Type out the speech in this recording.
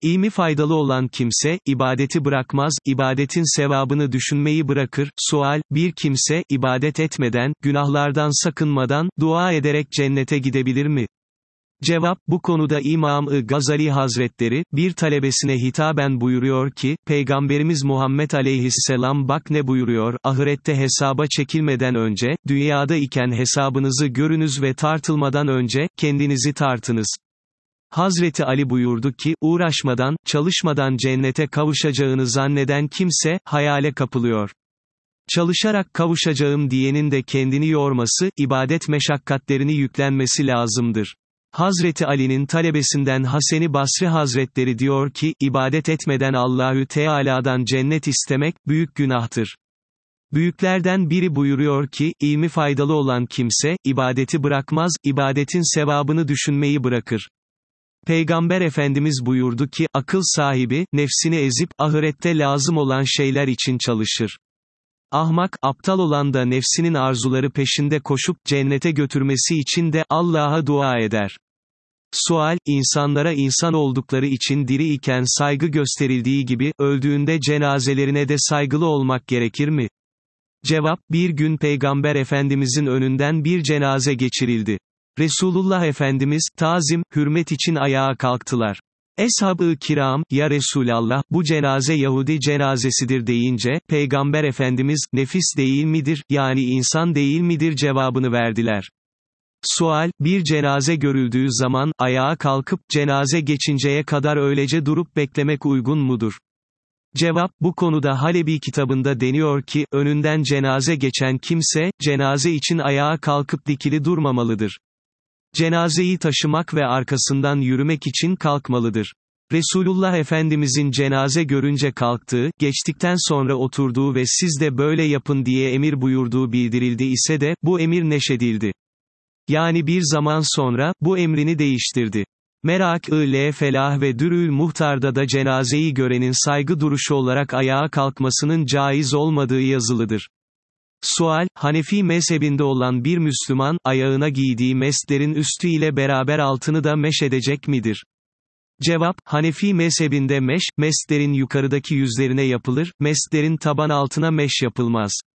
İlmi faydalı olan kimse, ibadeti bırakmaz, ibadetin sevabını düşünmeyi bırakır. Sual, bir kimse, ibadet etmeden, günahlardan sakınmadan, dua ederek cennete gidebilir mi? Cevap, bu konuda İmam-ı Gazali Hazretleri, bir talebesine hitaben buyuruyor ki, Peygamberimiz Muhammed Aleyhisselam bak ne buyuruyor, ahirette hesaba çekilmeden önce, dünyada iken hesabınızı görünüz ve tartılmadan önce, kendinizi tartınız. Hazreti Ali buyurdu ki, uğraşmadan, çalışmadan cennete kavuşacağını zanneden kimse, hayale kapılıyor. Çalışarak kavuşacağım diyenin de kendini yorması, ibadet meşakkatlerini yüklenmesi lazımdır. Hazreti Ali'nin talebesinden Hasan-ı Basri Hazretleri diyor ki, ibadet etmeden Allahü Teala'dan cennet istemek, büyük günahtır. Büyüklerden biri buyuruyor ki, ilmi faydalı olan kimse, ibadeti bırakmaz, ibadetin sevabını düşünmeyi bırakır. Peygamber Efendimiz buyurdu ki, akıl sahibi, nefsini ezip, ahirette lazım olan şeyler için çalışır. Ahmak, aptal olan da nefsinin arzuları peşinde koşup, cennete götürmesi için de, Allah'a dua eder. Sual, insanlara insan oldukları için diri iken saygı gösterildiği gibi, öldüğünde cenazelerine de saygılı olmak gerekir mi? Cevap, bir gün Peygamber Efendimizin önünden bir cenaze geçirildi. Resulullah Efendimiz, tazim, hürmet için ayağa kalktılar. Eshab-ı kiram, ya Resulallah, bu cenaze Yahudi cenazesidir deyince, Peygamber Efendimiz, nefis değil midir, yani insan değil midir cevabını verdiler. Sual, bir cenaze görüldüğü zaman, ayağa kalkıp, cenaze geçinceye kadar öylece durup beklemek uygun mudur? Cevap, bu konuda Halebi kitabında deniyor ki, önünden cenaze geçen kimse, cenaze için ayağa kalkıp dikili durmamalıdır. Cenazeyi taşımak ve arkasından yürümek için kalkmalıdır. Resulullah Efendimizin cenaze görünce kalktığı, geçtikten sonra oturduğu ve siz de böyle yapın diye emir buyurduğu bildirildi ise de, bu emir neşedildi. Yani bir zaman sonra, bu emrini değiştirdi. Merak-ı Felah ve Dürül Muhtar'da da cenazeyi görenin saygı duruşu olarak ayağa kalkmasının caiz olmadığı yazılıdır. Sual, Hanefi mezhebinde olan bir Müslüman, ayağına giydiği meslerin üstü ile beraber altını da meş edecek midir? Cevap, Hanefi mezhebinde meslerin yukarıdaki yüzlerine yapılır, meslerin taban altına meş yapılmaz.